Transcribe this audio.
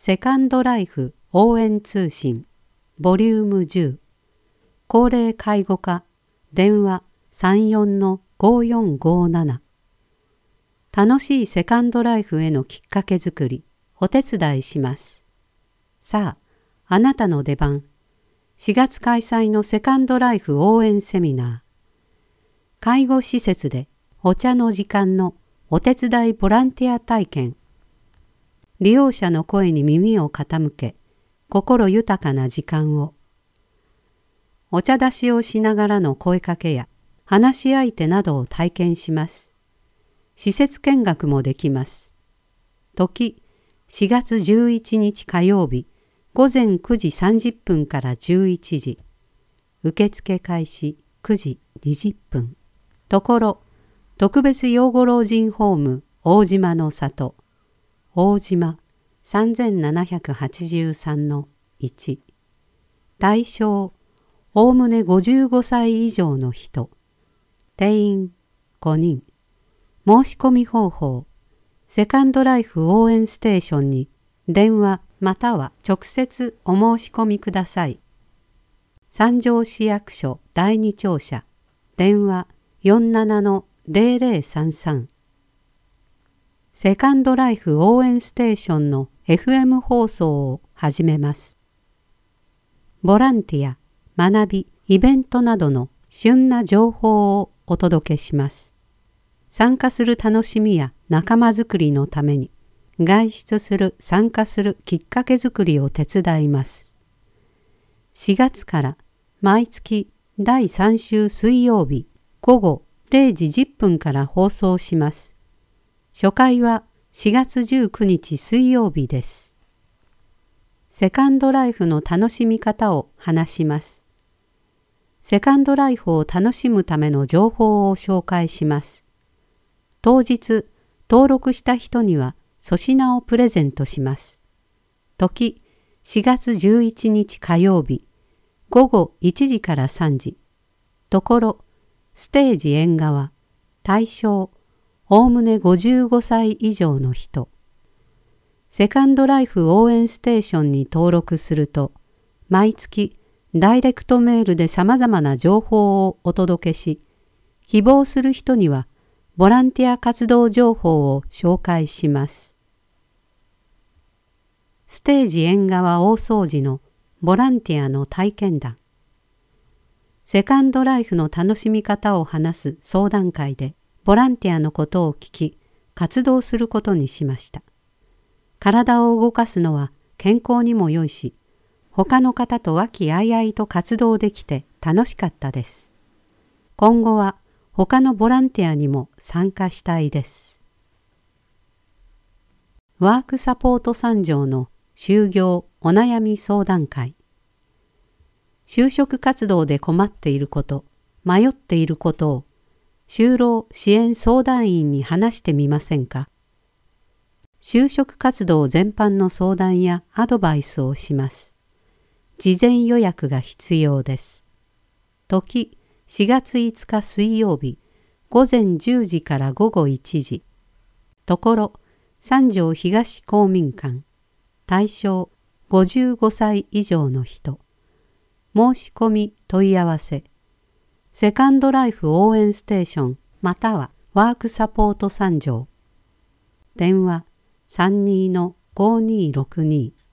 セカンドライフ応援通信ボリューム10高齢介護課電話 34-5457 楽しいセカンドライフへのきっかけづくりお手伝いします。さあ、あなたの出番。4月開催のセカンドライフ応援セミナー。介護施設でお茶の時間のお手伝いボランティア体験。利用者の声に耳を傾け、心豊かな時間を。お茶出しをしながらの声かけや話し相手などを体験します。施設見学もできます。時、4月11日火曜日、午前9時30分から11時。受付開始9時20分。ところ、特別養護老人ホーム大島の里。大島 3783-1 対象おおむね55歳以上の人定員5人申し込み方法セカンドライフ応援ステーションに電話または直接お申し込みください。三条市役所第二庁舎電話 47-0033セカンドライフ応援ステーションの FM 放送を始めます。ボランティア、学び、イベントなどの旬な情報をお届けします。参加する楽しみや仲間づくりのために、外出する、参加するきっかけづくりを手伝います。4月から毎月第3週水曜日午後0時10分から放送します。初回は4月19日水曜日です。セカンドライフの楽しみ方を話します。セカンドライフを楽しむための情報を紹介します。当日、登録した人には粗品をプレゼントします。時、4月11日火曜日、午後1時から3時。ところ、ステージ縁側、対象、おおむね55歳以上の人。セカンドライフ応援ステーションに登録すると、毎月ダイレクトメールで様々な情報をお届けし、希望する人にはボランティア活動情報を紹介します。ステージ縁側大掃除のボランティアの体験談。セカンドライフの楽しみ方を話す相談会で、ボランティアのことを聞き、活動することにしました。体を動かすのは健康にも良いし、他の方と和気あいあいと活動できて楽しかったです。今後は他のボランティアにも参加したいです。ワークサポート3条の就業お悩み相談会。就職活動で困っていること、迷っていることを就労支援相談員に話してみませんか。就職活動全般の相談やアドバイスをします。事前予約が必要です。時、4月5日水曜日、午前10時から午後1時。ところ、三条東公民館。対象、55歳以上の人。申し込み問い合わせ。セカンドライフ応援ステーションまたはワークサポート3条。電話 32-5262